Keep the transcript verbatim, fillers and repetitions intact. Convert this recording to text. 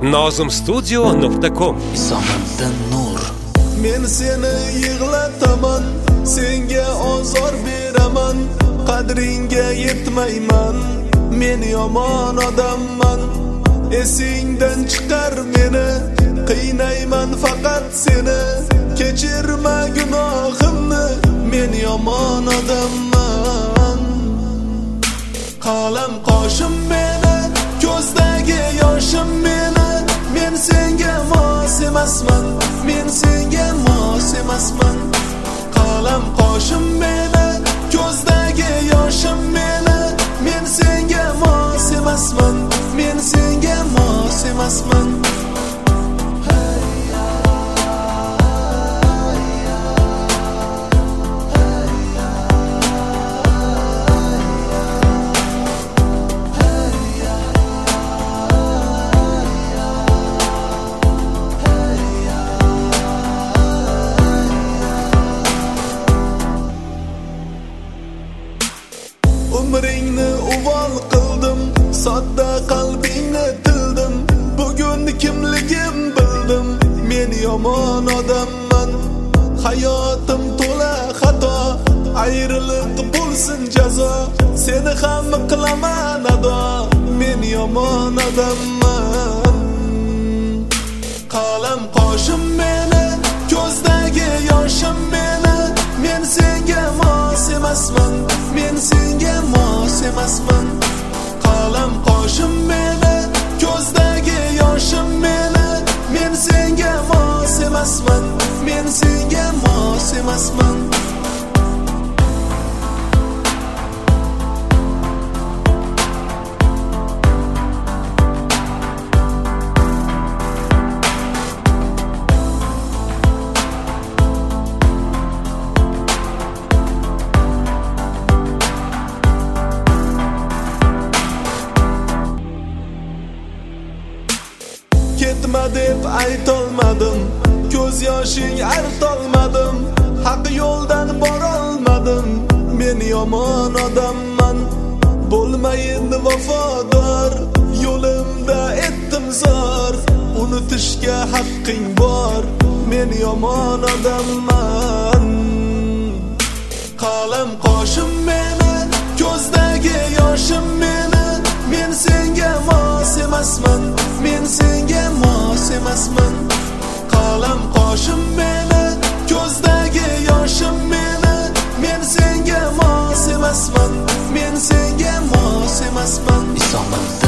nozim studio nuqta com. Isomiddin Nur. Men seni yig'lataman, senga ozor beraman, qadringga yetmayman, men yomon odamman. Esingdan chiqar meni, qiynayman faqat seni, kechirma gunohimni, men yomon odamman. Qalam qoshim meni, ko'zdagi yoshim meni, men senga mos emasman, men senga mos emasman. Qalam qoshim meni, ko'zdagi yoshim meni, men senga mos emasman, men senga mos emasman. Umringni uvol qildim, sodda qalbingni tildim, bugun kimligim bildim, men yomon odamman. Hayotim to'la xato, ayriliq bo'lsin jazo, seni ham qilaman ado, men yomon odamman. Qalam qoshim meni, ko'zdagi yoshim meni, men senga mos emasman, men senga mos emasman. Qalam qoshim meni, ko'zdagi yoshim meni, men senga mos emasman, men senga mos emasman. Ketma deb aytolmadim, ko'z yoshing artolmadim, haq yo'ldan borolmadim, men yomon odamman. Bo'lmayin vafodor, yo'limda etdim zor, unutishga haqqing bor, men yomon odamman. Qalam qoshim meni, ko'zdagi yoshim meni, men senga mos emasman, men senga mos emasman. Qalam qoshim meni, ko'zdagi yoshim meni, men senga mos emasman, men senga mos emasman. Isomiddin